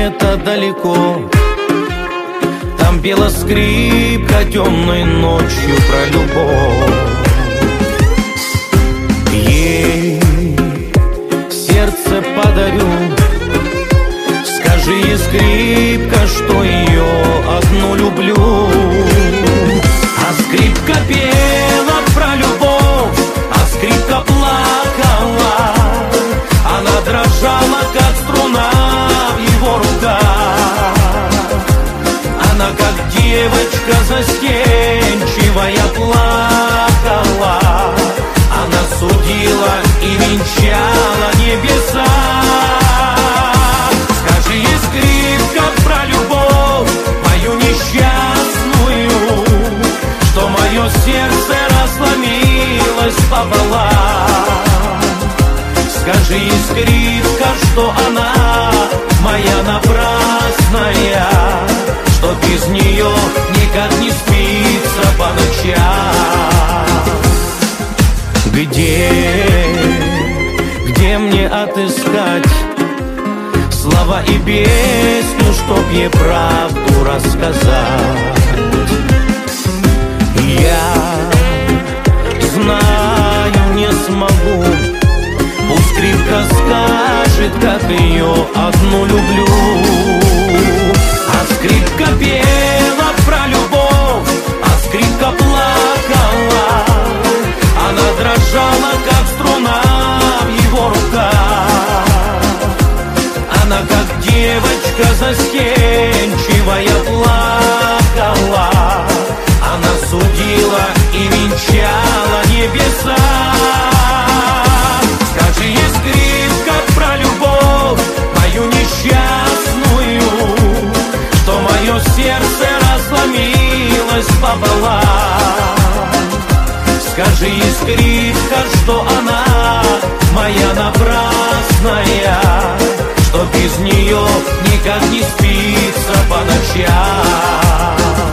где-то далеко там пела скрипка темной ночью про любовь. Ей сердце подарю, скажи, скрипка, что ее одну люблю. А скрипка пела про любовь, а скрипка плакала. Она дрожала, как струна в его руках. Она, как девочка застенчивая, плакала. Она судила и венчала небеса. Скажи, скрипка, про любовь мою несчастную, что мое сердце разломилось пополам. Скажи, скрипка, что она моя напрасная, что без нее никак не спится по ночам. Где мне отыскать слова и песню, чтоб ей правду рассказать? Я знаю, не смогу. Пусть скрипка скажет, как ее одну люблю. А скрипка пела про любовь, а скрипка плакала. Она дрожала, как струна в его руках. Она, как девочка застенчивая, плакала. Она судила и венчала небеса. Скажи, скрипка, про любовь мою несчастную, что мое сердце разломилось пополам. Скажи, скрипка, что она моя напрасная, что без нее никак не спится по ночам.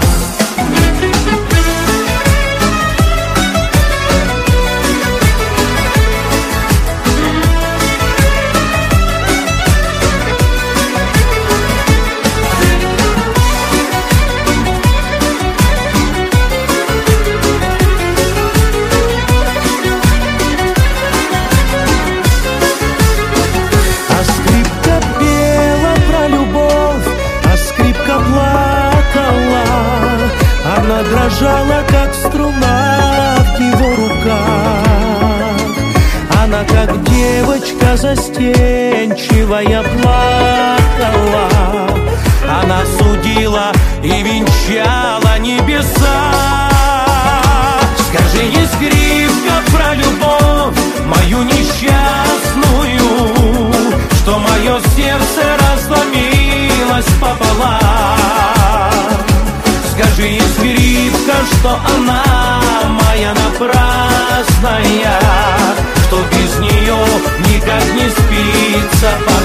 Она дрожала, как струна в его руках. Она, как девочка застенчивая, плакала. Она судила и венчала небеса. Скажи, скрипка, про любовь мою несчастную, что мое сердце разломилось пополам. Скажи, скрипка, что она моя напрасная, что без нее никак не спится.